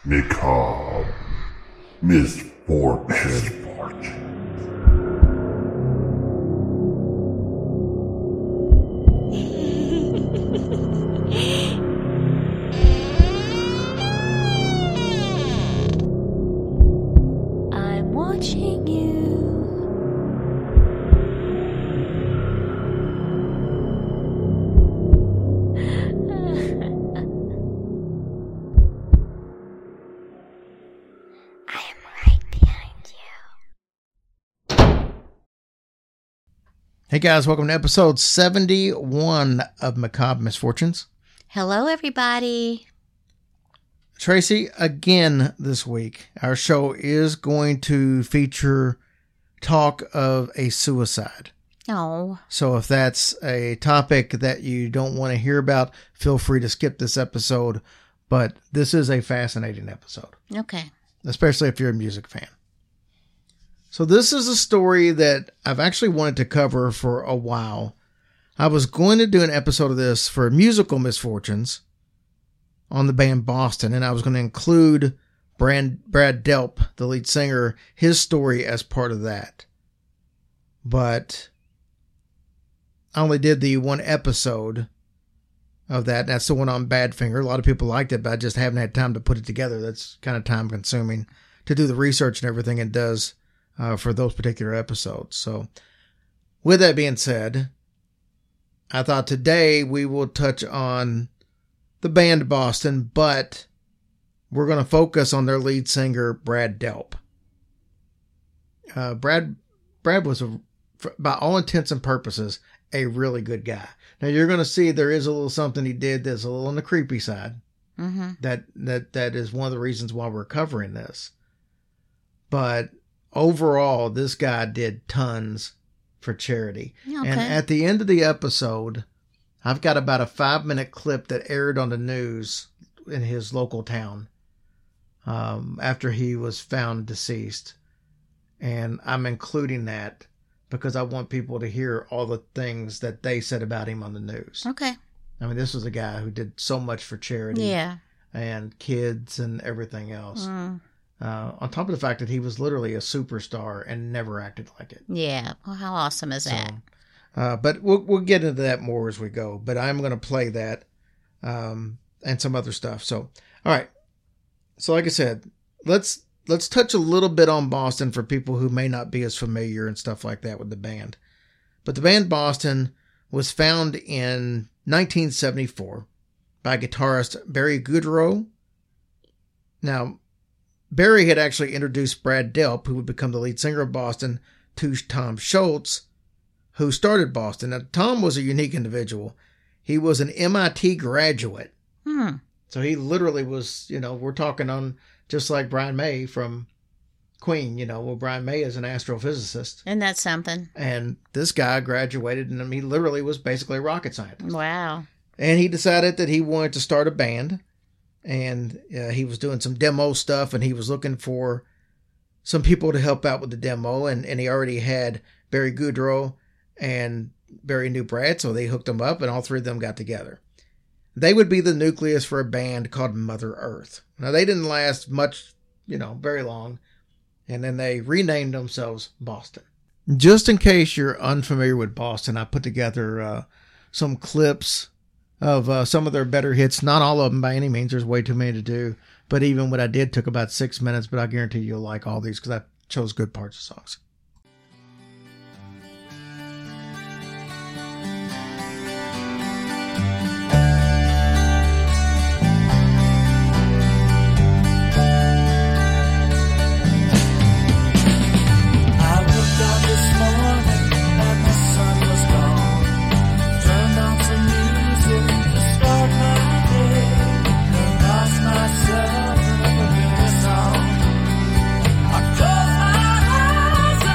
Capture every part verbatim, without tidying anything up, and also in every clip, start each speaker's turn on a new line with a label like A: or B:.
A: Macabre. Misfortune. Misfortune.
B: I'm watching you.
C: Hey guys, welcome to episode seventy-one of Macabre Misfortunes.
B: Hello, everybody.
C: Tracy, again this week, our show is going to feature talk of a suicide.
B: Oh.
C: So if that's a topic that you don't want to hear about, feel free to skip this episode. But this is a fascinating episode.
B: Okay.
C: Especially if you're a music fan. So this is a story that I've actually wanted to cover for a while. I was going to do an episode of this for Musical Misfortunes on the band Boston, and I was going to include Brad, Brad Delp, the lead singer, his story as part of that. But I only did the one episode of that, and that's the one on Badfinger. A lot of people liked it, but I just haven't had time to put it together. That's kind of time consuming to do the research and everything it does. Uh, for those particular episodes. So with that being said, I thought today we will touch on the band Boston, but we're going to focus on their lead singer, Brad Delp. Uh, Brad, Brad was, a, by all intents and purposes, a really good guy. Now you're going to see there is a little something he did that's a little on the creepy side.
B: Mm-hmm. That,
C: that, that is one of the reasons why we're covering this. But overall, this guy did tons for charity.
B: Okay.
C: And at the end of the episode, I've got about a five minute clip that aired on the news in his local town um, after he was found deceased. And I'm including that because I want people to hear all the things that they said about him on the news.
B: Okay.
C: I mean, this was a guy who did so much for charity.
B: Yeah.
C: And kids and everything else.
B: Mm.
C: Uh, on top of the fact that he was literally a superstar and never acted like it.
B: Yeah. Well, how awesome is
C: so,
B: that?
C: Uh, but we'll we'll get into that more as we go. But I'm going to play that um, and some other stuff. So, all right. So, like I said, let's let's touch a little bit on Boston for people who may not be as familiar and stuff like that with the band. But the band Boston was found in nineteen seventy-four by guitarist Barry Goudreau. Now, Barry had actually introduced Brad Delp, who would become the lead singer of Boston, to Tom Scholz, who started Boston. Now, Tom was a unique individual. He was an M I T graduate.
B: Hmm.
C: So he literally was, you know, we're talking on just like Brian May from Queen, you know, well, Brian May is an astrophysicist.
B: Isn't that something?
C: And this guy graduated, and he literally was basically a rocket scientist.
B: Wow.
C: And he decided that he wanted to start a band. And uh, he was doing some demo stuff, and he was looking for some people to help out with the demo. And, and he already had Barry Goudreau, and Barry knew Brad, so they hooked them up, and all three of them got together. They would be the nucleus for a band called Mother Earth. Now, they didn't last much, you know, very long. And then they renamed themselves Boston. Just in case you're unfamiliar with Boston, I put together uh, some clips of uh, some of their better hits. Not all of them by any means. There's way too many to do. But even what I did took about six minutes. But I guarantee you'll like all these because I chose good parts of songs.
D: I close my eyes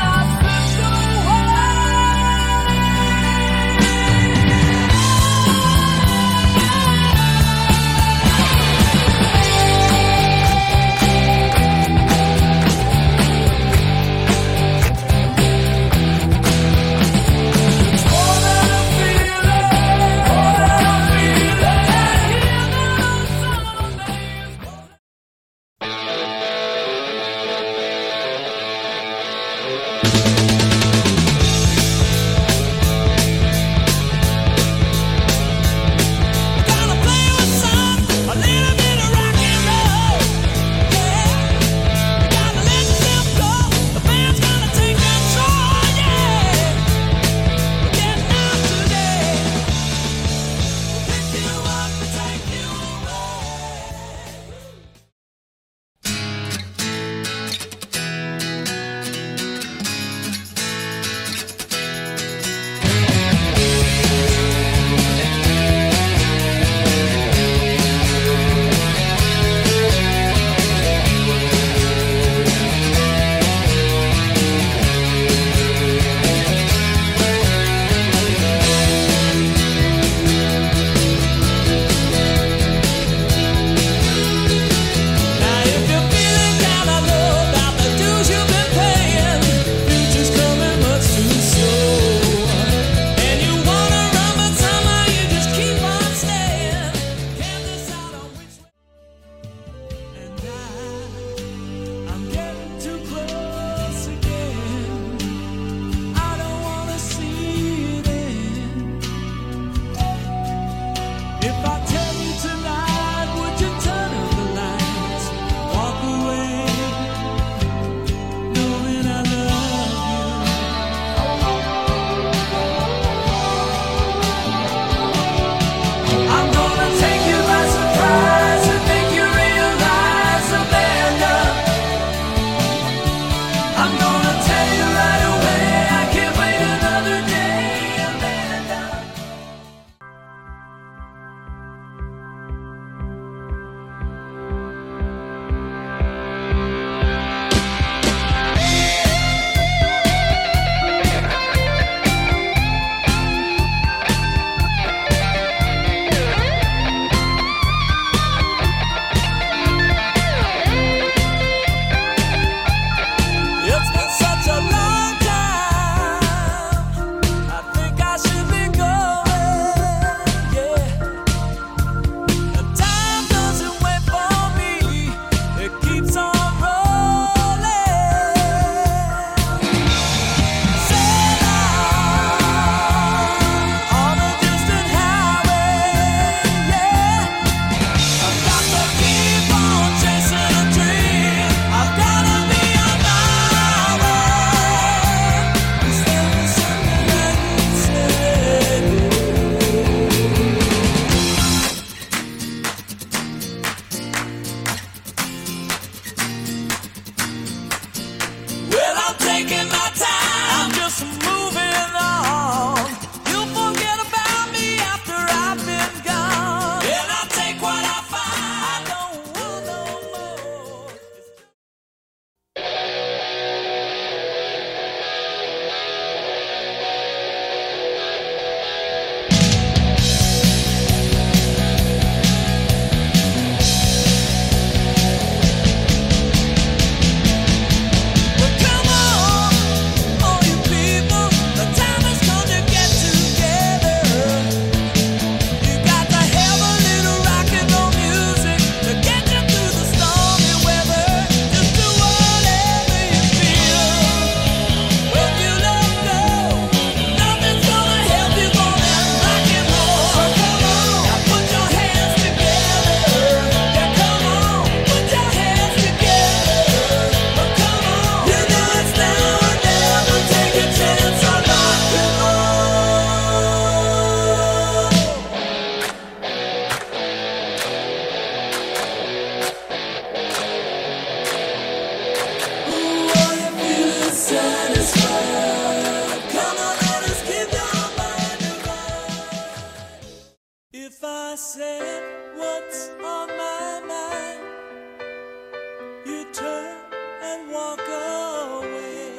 A: If I said what's on my mind, you turn and walk away,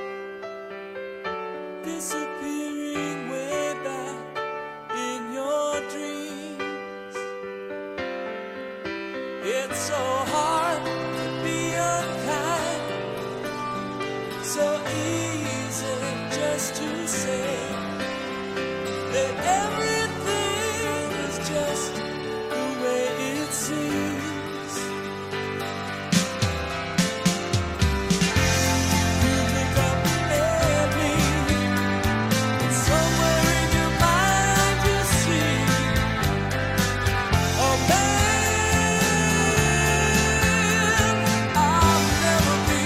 A: disappearing way back in your dreams. It's so hard to be unkind, so easy just to say that everything is just the way it seems. You pick up every, and somewhere in your mind you see a man I'll never be.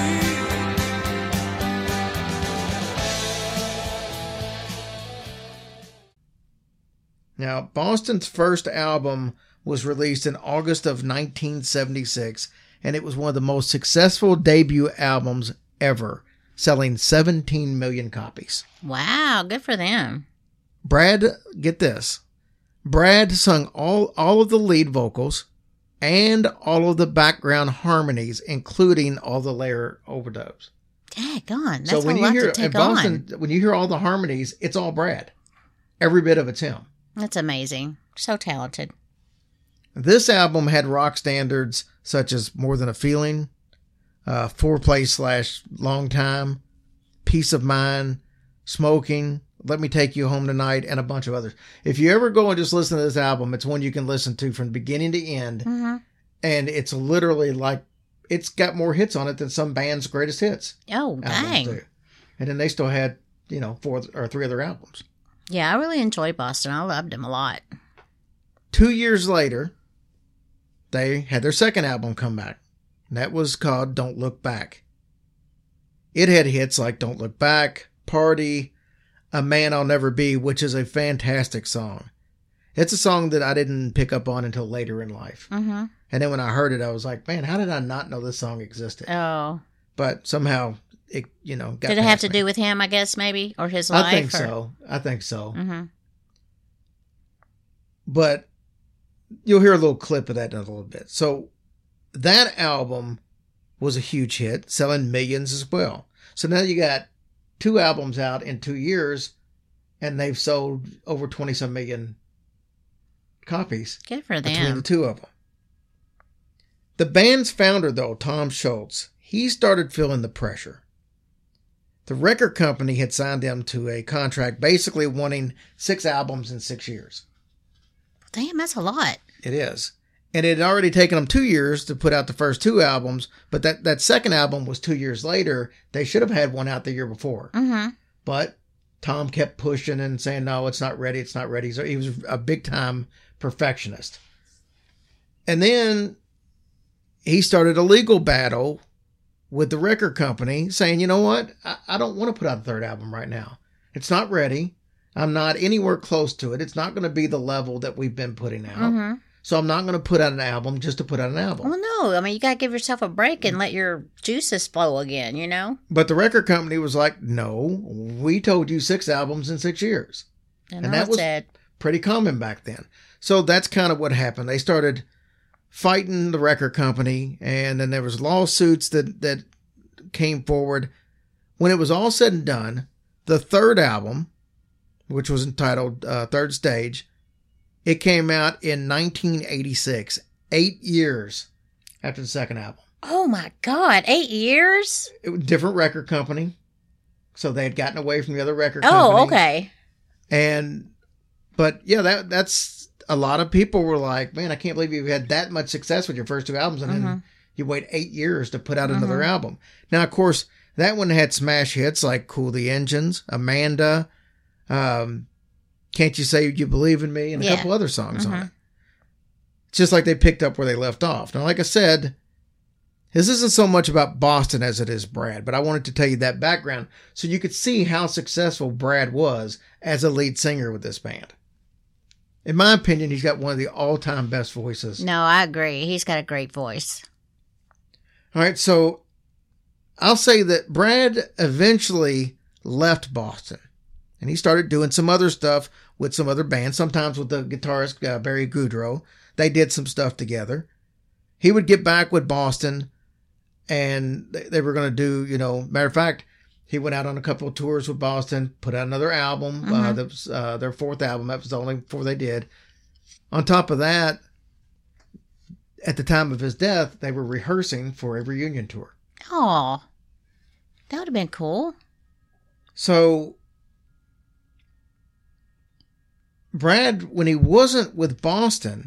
C: Now, Boston's first album was released in August of nineteen seventy-six, and it was one of the most successful debut albums ever, selling seventeen million copies.
B: Wow, good for them.
C: Brad, get this, Brad sung all, all of the lead vocals and all of the background harmonies, including all the layer overdubs.
B: Daggone, that's
C: So when
B: a
C: you
B: lot
C: hear
B: to take
C: in Boston,
B: on.
C: when you hear all the harmonies, it's all Brad. Every bit of it's him.
B: That's amazing. So talented.
C: This album had rock standards such as More Than a Feeling, uh, Foreplay slash Long Time, Peace of Mind, Smoking, Let Me Take You Home Tonight, and a bunch of others. If you ever go and just listen to this album, it's one you can listen to from beginning to end.
B: Mm-hmm.
C: And it's literally like, it's got more hits on it than some band's greatest hits.
B: Oh, dang.
C: Do. And then they still had, you know, four or three other albums.
B: Yeah, I really enjoyed Boston. I loved him a lot.
C: Two years later, they had their second album come back. And that was called Don't Look Back. It had hits like Don't Look Back, Party, A Man I'll Never Be, which is a fantastic song. It's a song that I didn't pick up on until later in life.
B: Mm-hmm.
C: And then when I heard it, I was like, man, how did I not know this song existed?
B: Oh.
C: But somehow it, you know, got
B: Did it have
C: past
B: to
C: me.
B: do with him, I guess, maybe? Or his life?
C: I think
B: or...
C: so. I think so.
B: Mm-hmm.
C: But you'll hear a little clip of that in a little bit. So that album was a huge hit, selling millions as well. So now you got two albums out in two years, and they've sold over twenty some million copies
B: Good for
C: between the
B: them.
C: two of them. The band's founder, though, Tom Schultz, he started feeling the pressure. The record company had signed him to a contract basically wanting six albums in six years.
B: Damn, that's a lot.
C: It is. And it had already taken them two years to put out the first two albums, but that, that second album was two years later. They should have had one out the year before.
B: Mm-hmm.
C: But Tom kept pushing and saying, no, it's not ready, it's not ready. So he was a big-time perfectionist. And then he started a legal battle with the record company saying, you know what, I, I don't want to put out a third album right now. It's not ready. I'm not anywhere close to it. It's not going to be the level that we've been putting out.
B: Mm-hmm.
C: So I'm not going to put out an album just to put out an album.
B: Well, no. I mean, you got to give yourself a break and let your juices flow again, you know?
C: But the record company was like, no, we told you six albums in six years.
B: And,
C: And
B: I
C: that was
B: said,
C: pretty common back then. So that's kind of what happened. They started fighting the record company, and then there was lawsuits that, that came forward. When it was all said and done, the third album, which was entitled uh, Third Stage, it came out in nineteen eighty-six, eight years after the second album.
B: oh my God, eight years?
C: It was a different record company, so they had gotten away from the other record company.
B: Oh, okay.
C: And, but yeah, that that's, a lot of people were like, man, I can't believe you had that much success with your first two albums, and
B: Mm-hmm.
C: then you wait eight years to put out
B: Mhm.
C: another album. Now, of course, that one had smash hits like Cool the Engines, Amanda, um, Can't You Say You Believe in Me, and a
B: Yeah.
C: couple other songs on
B: Mhm.
C: it. It's just like they picked up where they left off. Now, like I said, this isn't so much about Boston as it is Brad, but I wanted to tell you that background so you could see how successful Brad was as a lead singer with this band. In my opinion, he's got one of the all-time best voices.
B: No, I agree. He's got a great voice.
C: All right, so I'll say that Brad eventually left Boston And he started doing some other stuff with some other bands, sometimes with the guitarist uh, Barry Goudreau. They did some stuff together. He would get back with Boston, and they, they were going to do, you know, matter of fact, he went out on a couple of tours with Boston, put out another album. Mm-hmm. Uh, that was uh, their fourth album. That was the only four they did. On top of that, at the time of his death, they were rehearsing for a reunion tour.
B: Oh, that would have been cool.
C: So, Brad, when he wasn't with Boston,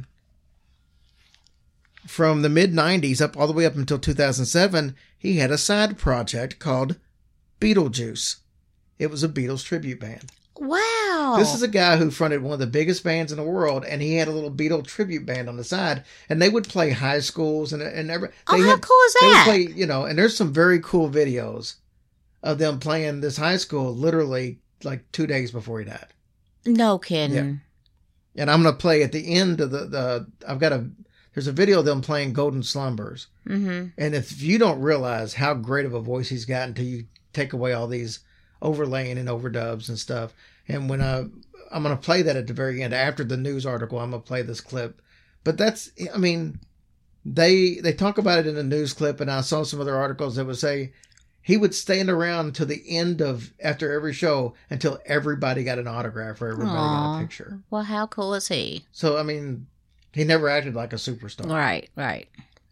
C: from the mid nineties up all the way up until two thousand seven, he had a side project called Beetlejuice. It was a Beatles tribute band.
B: Wow.
C: This is a guy who fronted one of the biggest bands in the world, and he had a little Beatle tribute band on the side, and they would play high schools and and every.
B: Oh,
C: they
B: how
C: had,
B: cool is that?
C: They would play, you know, and there's some very cool videos of them playing this high school literally like two days before he died.
B: No kidding.
C: Yeah. And I'm going to play at the end of the, the, I've got a, there's a video of them playing Golden Slumbers.
B: Mm-hmm.
C: And if you don't realize how great of a voice he's got until you take away all these overlaying and overdubs and stuff. And when I, I'm going to play that at the very end, after the news article, I'm going to play this clip. But that's, I mean, they, they talk about it in a news clip, and I saw some other articles that would say he would stand around to the end of, after every show, until everybody got an autograph or everybody
B: Aww.
C: got a picture.
B: Well, how cool is he?
C: So, I mean, he never acted like a superstar.
B: Right, right.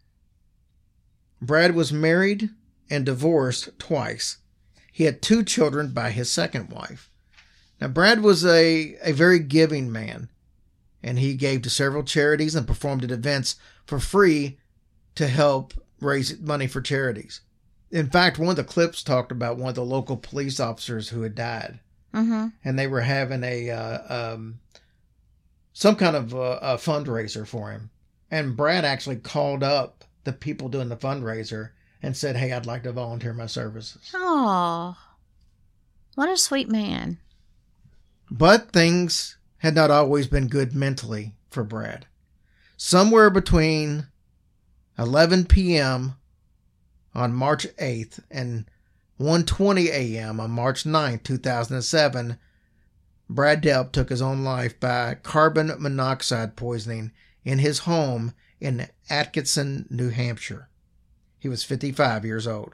C: Brad was married and divorced twice. He had two children by his second wife. Now, Brad was a, a very giving man, and he gave to several charities and performed at events for free to help raise money for charities. In fact, one of the clips talked about one of the local police officers who had died.
B: Mm-hmm.
C: And they were having a uh, um, some kind of uh, a fundraiser for him. And Brad actually called up the people doing the fundraiser and said, "Hey, I'd like to volunteer my services."
B: Oh, what a sweet man.
C: But things had not always been good mentally for Brad. Somewhere between eleven p.m. on March eighth and one twenty a.m. on March ninth, two thousand seven, Brad Delp took his own life by carbon monoxide poisoning in his home in Atkinson, New Hampshire. He was fifty-five years old.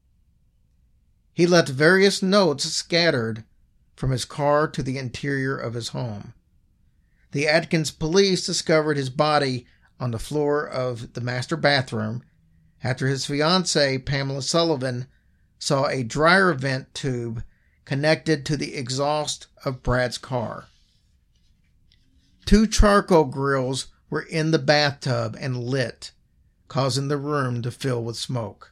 C: He left various notes scattered from his car to the interior of his home. The Atkins police discovered his body on the floor of the master bathroom after his fiancée, Pamela Sullivan, saw a dryer vent tube connected to the exhaust of Brad's car. Two charcoal grills were in the bathtub and lit, causing the room to fill with smoke.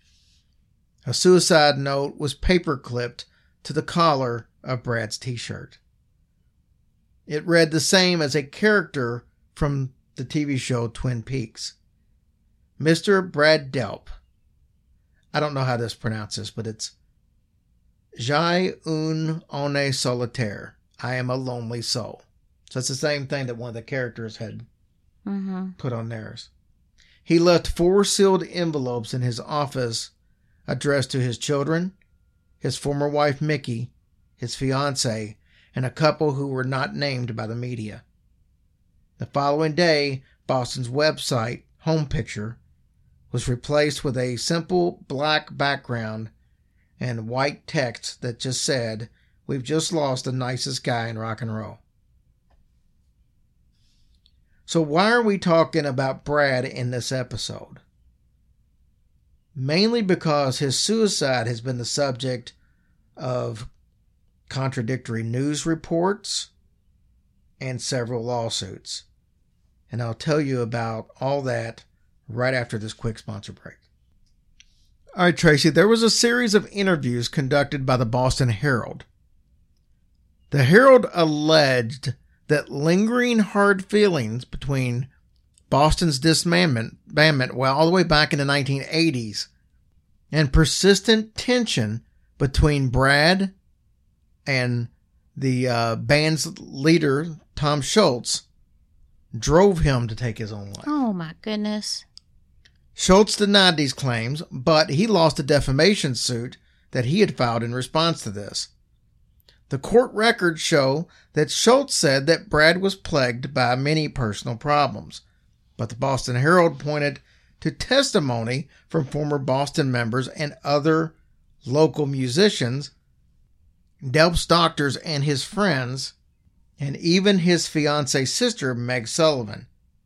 C: A suicide note was paper-clipped to the collar of Brad's t-shirt. It read the same as a character from the T V show Twin Peaks. Mister Brad Delp. I don't know how this pronounces, but it's J'ai un âme solitaire. I am a lonely soul. So it's the same thing that one of the characters had
B: Mm-hmm.
C: put on theirs. He left four sealed envelopes in his office addressed to his children, his former wife Mickey, his fiancée, and a couple who were not named by the media. The following day, Boston's website home picture was replaced with a simple black background and white text that just said, "We've just lost the nicest guy in rock and roll." So why are we talking about Brad in this episode? Mainly because his suicide has been the subject of contradictory news reports and several lawsuits. And I'll tell you about all that right after this quick sponsor break. All right, Tracy, there was a series of interviews conducted by the Boston Herald. The Herald alleged that lingering hard feelings between Boston's disbandment, well, all the way back in the nineteen eighties, and persistent tension between Brad and the uh, band's leader, Tom Schultz, drove him to take his own life.
B: Oh, my goodness.
C: Schultz denied these claims, but he lost a defamation suit that he had filed in response to this. The court records show that Schultz said that Brad was plagued by many personal problems, but the Boston Herald pointed to testimony from former Boston members and other local musicians, Delp's doctors and his friends, and even his fiancee's sister, Meg Sullivan.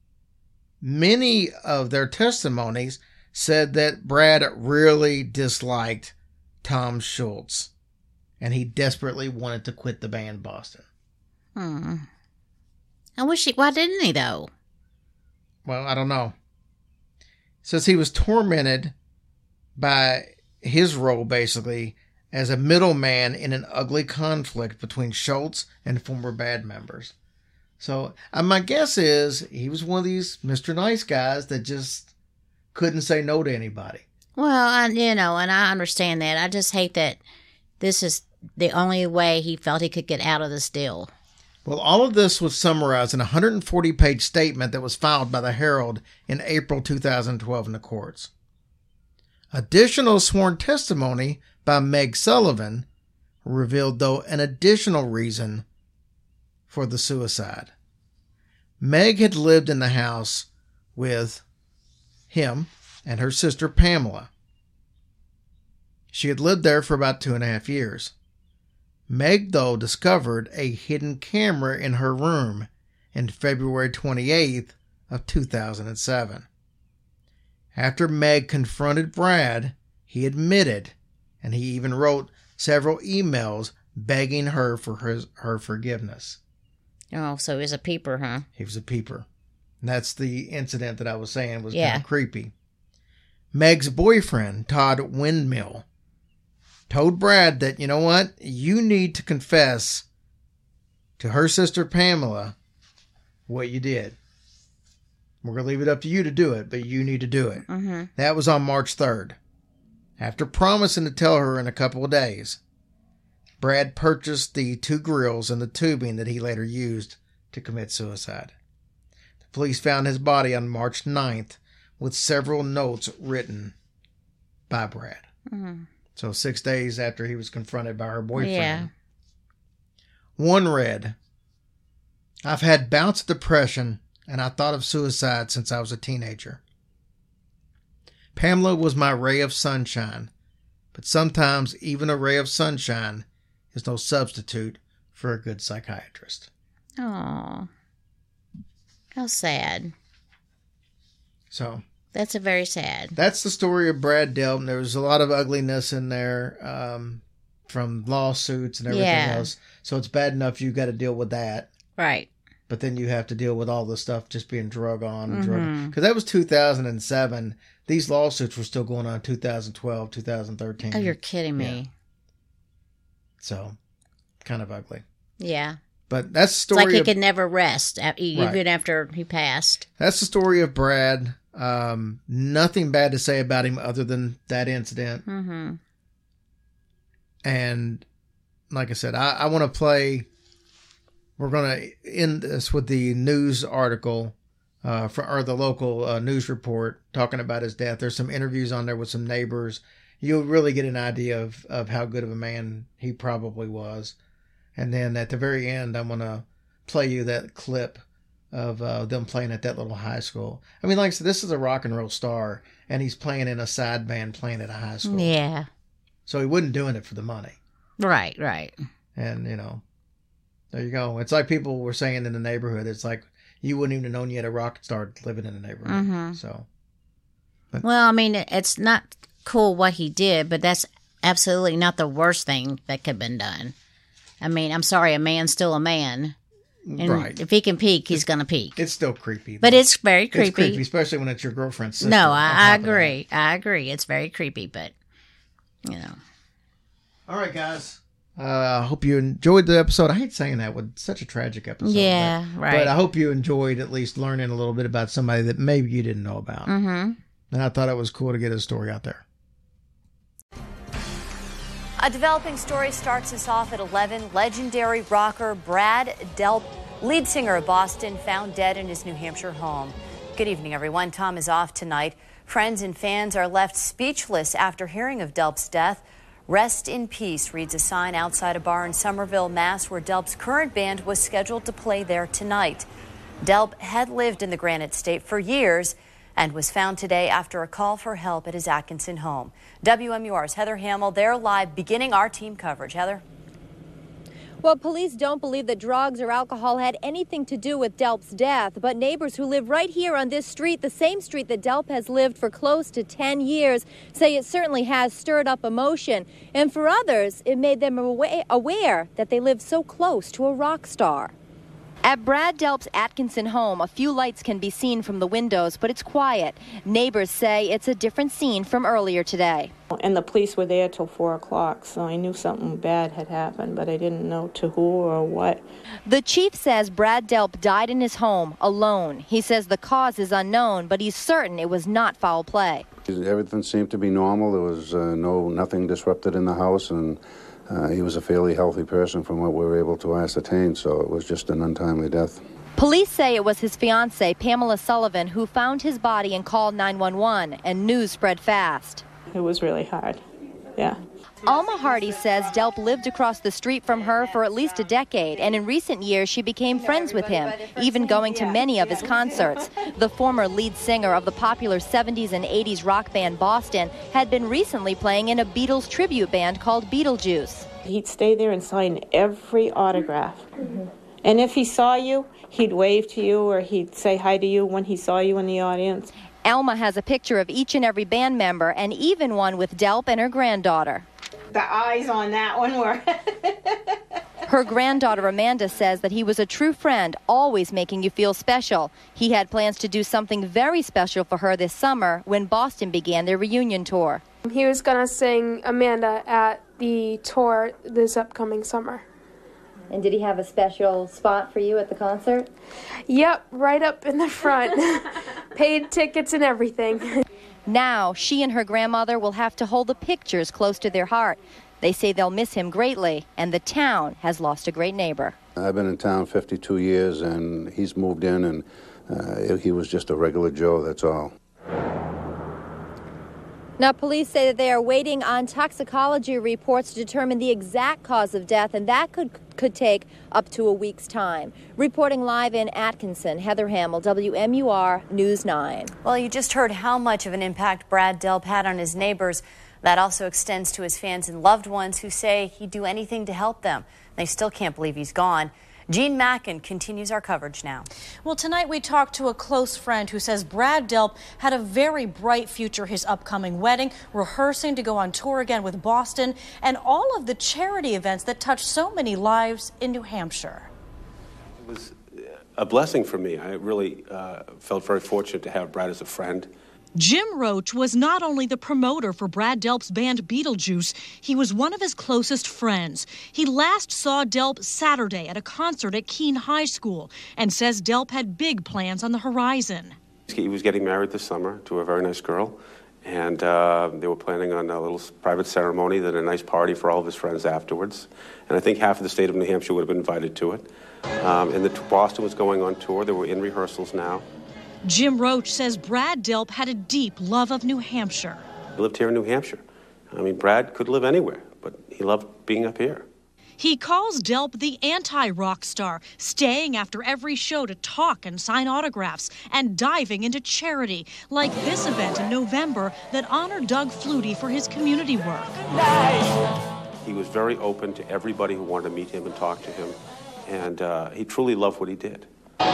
C: Many of their testimonies said that Brad really disliked Tom Schultz, and he desperately wanted to quit the band Boston.
B: Hmm. I wish he... Why didn't he, though?
C: Well, I don't know. It says he was tormented by his role, basically, as a middleman in an ugly conflict between Schultz and former band members. So, uh, my guess is he was one of these Mister Nice guys that just couldn't say no to anybody.
B: Well, I, you know, and I understand that. I just hate that this is the only way he felt he could get out of this deal.
C: Well, all of this was summarized in a one hundred forty page statement that was filed by the Herald in April two thousand twelve in the courts. Additional sworn testimony by Meg Sullivan revealed, though, an additional reason for the suicide. Meg had lived in the house with him and her sister Pamela. She had lived there for about two and a half years. Meg, though, discovered a hidden camera in her room in February twenty-eighth of two thousand seven. After Meg confronted Brad, he admitted, and he even wrote several emails begging her for her, her forgiveness.
B: Oh, so he was a peeper, huh?
C: He was a peeper. And that's the incident that I was saying was
B: Yeah.
C: kind of creepy. Meg's boyfriend, Todd Windmill, told Brad that, you know what, you need to confess to her sister Pamela what you did. We're going to leave it up to you to do it, but you need to do it.
B: Mm-hmm.
C: That was on March third. After promising to tell her in a couple of days, Brad purchased the two grills and the tubing that he later used to commit suicide. The police found his body on March ninth with several notes written by Brad.
B: Mm-hmm.
C: So six days after he was confronted by her boyfriend.
B: Yeah.
C: One read, "I've had bouts of depression and I thought of suicide since I was a teenager. Pamela was my ray of sunshine, but sometimes even a ray of sunshine is no substitute for a good psychiatrist."
B: Oh, how sad.
C: So
B: That's a very sad.
C: that's the story of Brad Delp. There was a lot of ugliness in there, um, from lawsuits and everything
B: Yeah.
C: else. So it's bad enough you got to deal with that.
B: Right.
C: But then you have to deal with all the stuff just being drug on and drug.
B: Mhm.
C: Because that was two thousand seven. These lawsuits were still going on in two thousand twelve, two thousand thirteen.
B: Oh, you're kidding me.
C: So, kind of ugly.
B: Yeah.
C: But that's the
B: It's
C: story.
B: like he
C: of,
B: could never rest a- even
C: Right.
B: after he passed.
C: That's the story of Brad. Um, nothing bad to say about him other than that incident.
B: Mm-hmm.
C: And like I said, I, I want to play. We're going to end this with the news article, uh, for, or the local uh, news report talking about his death. There's some interviews on there with some neighbors. You'll really get an idea of, of how good of a man he probably was. And then at the very end, I'm going to play you that clip of uh, them playing at that little high school. I mean, like I said, this is a rock and roll star, and he's playing in a side band playing at a high school.
B: Yeah.
C: So he wasn't doing it for the money.
B: Right, right.
C: And, you know, there you go. It's like people were saying in the neighborhood. It's like you wouldn't even have known you had a rock star living in the neighborhood.
B: Mhm.
C: So,
B: Well, I mean, it's not cool what he did, but that's absolutely not the worst thing that could have been done. I mean, I'm sorry, a man's still a man. And
C: right.
B: if he can peek, he's going to peek.
C: It's still creepy.
B: But
C: though.
B: it's very creepy.
C: It's creepy, especially when it's your girlfriend's sister.
B: No,
C: on
B: I, I
C: top of that.
B: agree. I agree. It's very creepy, but, you know.
C: All right, guys. I uh, hope you enjoyed the episode. I hate saying that with such a tragic episode.
B: Yeah,
C: but,
B: right.
C: But I hope you enjoyed at least learning a little bit about somebody that maybe you didn't know about.
B: Mm-hmm.
C: And I thought it was cool to get his story out there.
D: A developing story starts us off at eleven. Legendary rocker Brad Delp, lead singer of Boston, found dead in his New Hampshire home. Good evening, everyone. Tom is off tonight. Friends and fans are left speechless after hearing of Delp's death. Rest in peace reads a sign outside a bar in Somerville, Mass, where Delp's current band was scheduled to play there tonight. Delp had lived in the Granite State for years and was found today after a call for help at his Atkinson home. W M U R's Heather Hamill, they're live, beginning our team coverage. Heather?
E: Well, police don't believe that drugs or alcohol had anything to do with Delp's death, but neighbors who live right here on this street, the same street that Delp has lived for close to ten years, say it certainly has stirred up emotion. And for others, it made them aware that they live so close to a rock star. At Brad Delp's Atkinson home, a few lights can be seen from the windows, but it's quiet. Neighbors say it's a different scene from earlier today.
F: And the police were there till four o'clock, so I knew something bad had happened, but I didn't know to who or what.
E: The chief says Brad Delp died in his home alone. He says the cause is unknown, but he's certain it was not foul play.
G: Everything seemed to be normal. There was uh, no nothing disrupted in the house, and Uh, he was a fairly healthy person from what we were able to ascertain, so it was just an untimely death.
E: Police say it was his fiancée, Pamela Sullivan, who found his body and called nine one one, and news spread fast.
F: It was really hard, yeah.
E: Alma Hardy says Delp lived across the street from her for at least a decade, and in recent years she became friends with him, even going to many of his concerts. The former lead singer of the popular seventies and eighties rock band Boston had been recently playing in a Beatles tribute band called Beetlejuice.
F: He'd stay there and sign every autograph. Mm-hmm. And if he saw you, he'd wave to you or he'd say hi to you when he saw you in the audience.
E: Alma has a picture of each and every band member, and even one with Delp and her granddaughter.
F: The eyes on that one were...
E: Her granddaughter Amanda says that he was a true friend, always making you feel special. He had plans to do something very special for her this summer when Boston began their reunion tour.
H: He was going to sing Amanda at the tour this upcoming summer.
E: And did he have a special spot for you at the concert?
H: Yep, right up in the front. Paid tickets and everything.
E: Now, she and her grandmother will have to hold the pictures close to their heart. They say they'll miss him greatly, and the town has lost a great neighbor.
G: I've been in town fifty-two years, and he's moved in, and uh, he was just a regular Joe, that's all.
E: Now, police say that they are waiting on toxicology reports to determine the exact cause of death, and that could could take up to a week's time. Reporting live in Atkinson, Heather Hamill, W M U R News nine.
D: Well, you just heard how much of an impact Brad Delp had on his neighbors. That also extends to his fans and loved ones who say he'd do anything to help them. They still can't believe he's gone. Jean Mackin continues our coverage now.
I: Well, tonight we talked to a close friend who says Brad Delp had a very bright future, his upcoming wedding, rehearsing to go on tour again with Boston, and all of the charity events that touched so many lives in New Hampshire.
J: It was a blessing for me. I really uh, felt very fortunate to have Brad as a friend.
K: Jim Roach was not only the promoter for Brad Delp's band Beetlejuice, he was one of his closest friends. He last saw Delp Saturday at a concert at Keene High School and says Delp had big plans on the horizon.
J: He was getting married this summer to a very nice girl, and uh, they were planning on a little private ceremony, then a nice party for all of his friends afterwards. And I think half of the state of New Hampshire would have been invited to it. Um, and the Boston was going on tour. They were in rehearsals now.
K: Jim Roach says Brad Delp had a deep love of New Hampshire.
J: He lived here in New Hampshire. I mean, Brad could live anywhere, but he loved being up here.
K: He calls Delp the anti-rock star, staying after every show to talk and sign autographs and diving into charity, like this event in November that honored Doug Flutie for his community work.
J: He was very open to everybody who wanted to meet him and talk to him, and uh, he truly loved what he did.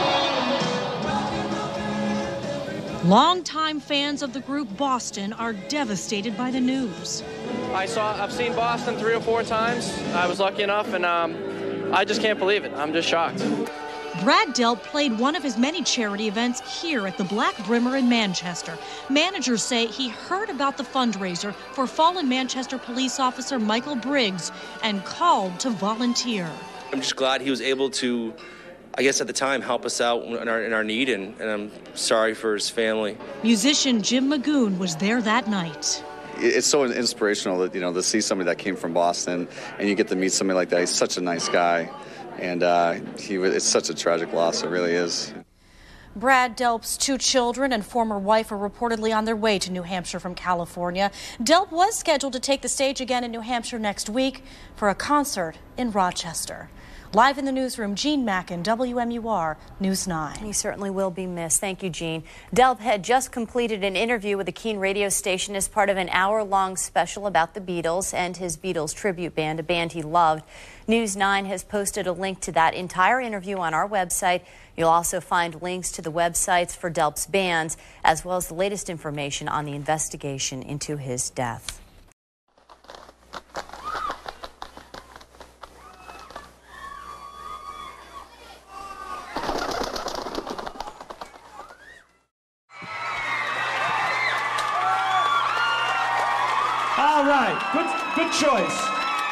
K: Longtime fans of the group Boston are devastated by the news.
L: I saw, I've seen Boston three or four times. I was lucky enough, and um, I just can't believe it. I'm just shocked.
K: Brad Delp played one of his many charity events here at the Black Brimmer in Manchester. Managers say he heard about the fundraiser for fallen Manchester police officer Michael Briggs and called to volunteer.
M: I'm just glad he was able to, I guess at the time, help us out in our, in our need, and, and I'm sorry for his family.
K: Musician Jim Magoon was there that night.
N: It's so inspirational that, you know, to see somebody that came from Boston and you get to meet somebody like that. He's such a nice guy, and uh, he it's such a tragic loss. It really is.
I: Brad Delp's two children and former wife are reportedly on their way to New Hampshire from California. Delp was scheduled to take the stage again in New Hampshire next week for a concert in Rochester. Live in the newsroom, Jean Mackin, W M U R News nine.
D: He certainly will be missed. Thank you, Jean. Delp had just completed an interview with the Keene radio station as part of an hour-long special about the Beatles and his Beatles tribute band, a band he loved. News nine has posted a link to that entire interview on our website. You'll also find links to the websites for Delp's bands, as well as the latest information on the investigation into his death.
O: All right, good, good choice.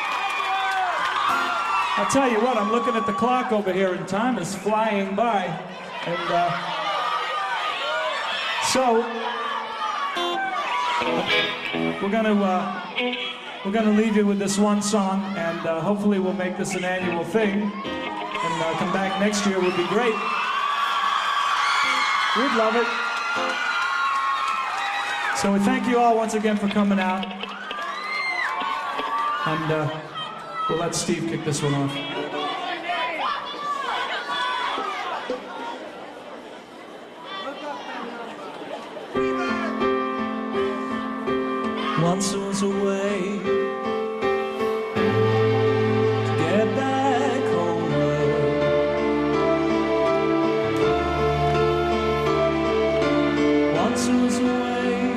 O: I'll tell you what, I'm looking at the clock over here and time is flying by. And uh, so, we're gonna, uh, we're gonna leave you with this one song, and uh, hopefully we'll make this an annual thing. And uh, come back next year would be great. We'd love it. So we thank you all once again for coming out. And uh, we'll let Steve kick this one off.
A: Once I was away to get back homeward. Once I was away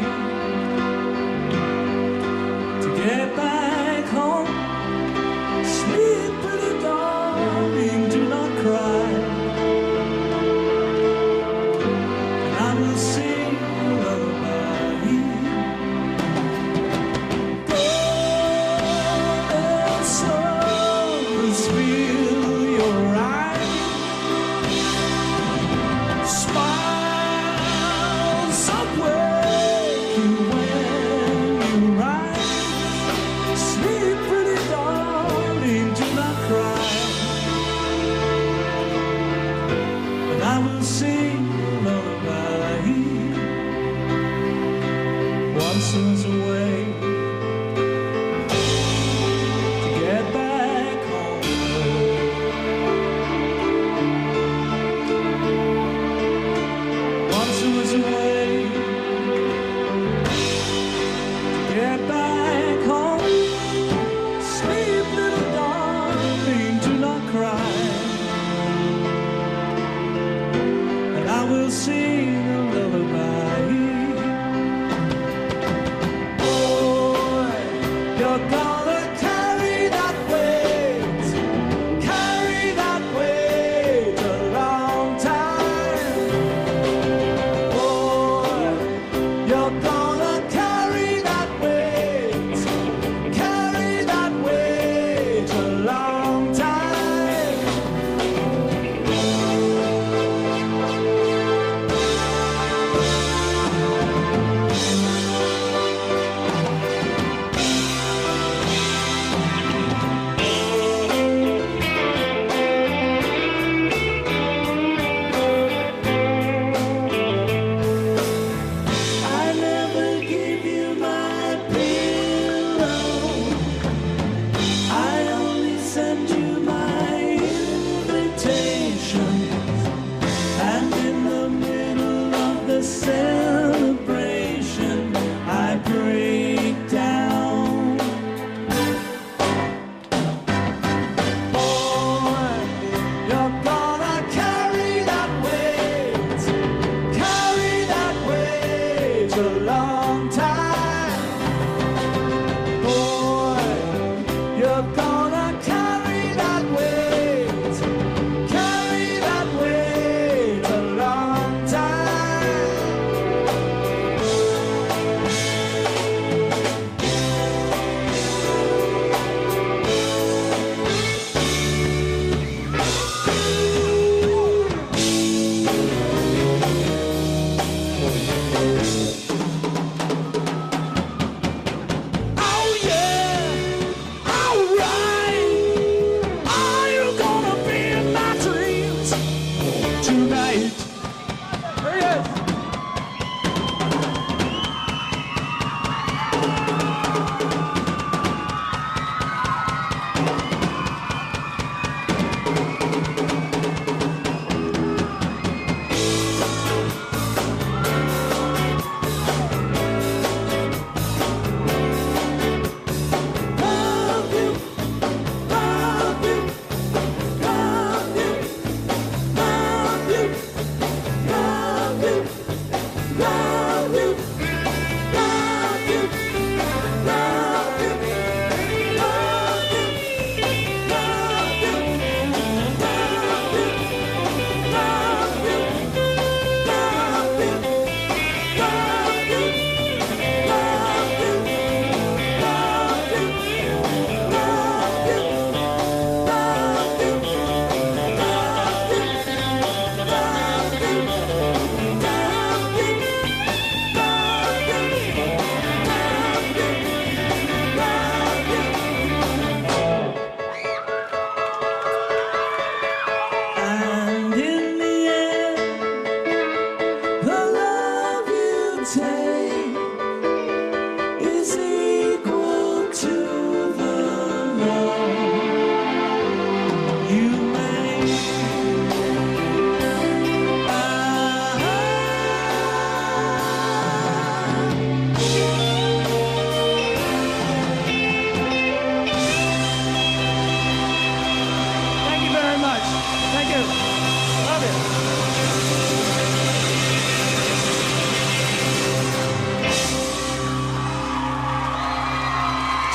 A: to get back home. Sleep, pretty darling, do not cry. And I will sing a lullaby. Golden slumbers fill your eyes. Smiles awake you when you rise. Sleep, pretty darling, do not cry. And I will sing a lullaby. Once I was away to get back home. Once I was away to get back home. Sleep, little darling, do not cry. And I will sing a lullaby. Boy, you're gonna carry that weight, carry that weight a long time. Boy, you're gonna carry that weight, carry that weight a long time.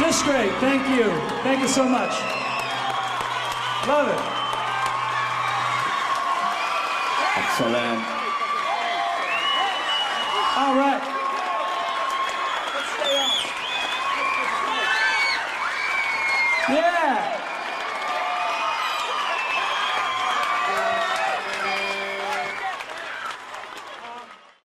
O: Just great. Thank you. Thank you so much. Love it.
P: Excellent.
O: All right. Yeah.